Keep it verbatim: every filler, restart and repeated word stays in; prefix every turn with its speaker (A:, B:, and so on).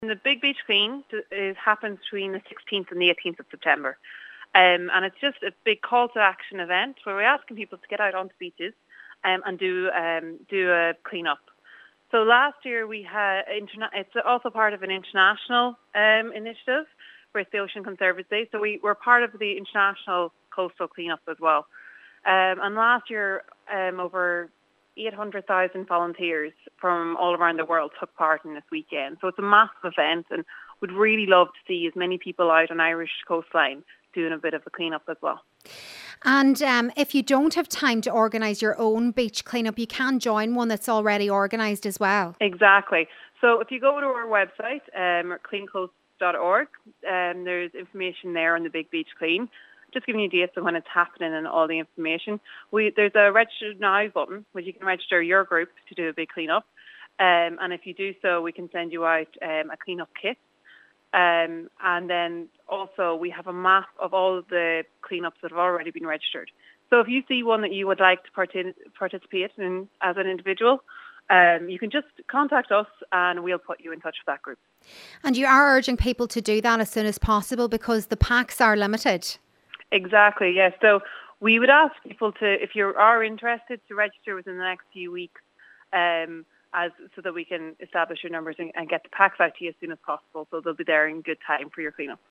A: The Big Beach Clean is happens between the sixteenth and the eighteenth of September. Um, and it's just a big call to action event where we're asking people to get out onto beaches um, and do um, do a clean up. So last year we had, interna- it's also part of an international um, initiative where it's the Ocean Conservancy. So we were part of the international coastal cleanup as well. Um, and last year um, over eight hundred thousand volunteers from all around the world took part in this weekend. So it's a massive event, and would really love to see as many people out on Irish coastline doing a bit of a clean-up as well.
B: And um, if you don't have time to organise your own beach clean-up, you can join one that's already organised as well.
A: Exactly. So if you go to our website, um, clean coast dot org, um, there's information there on the Big Beach Clean, just giving you dates of when it's happening and all the information. We There's a register now button where you can register your group to do a big clean-up. Um, and if you do so, we can send you out um, a clean-up kit. Um, and then also we have a map of all of the cleanups that have already been registered. So if you see one that you would like to partic- participate in as an individual, um, you can just contact us and we'll put you in touch with that group.
B: And you are urging people to do that as soon as possible because the packs are limited.
A: Exactly, yes. So we would ask people to, if you are interested, to register within the next few weeks um, as so that we can establish your numbers and, and get the packs out to you as soon as possible, so they'll be there in good time for your cleanup.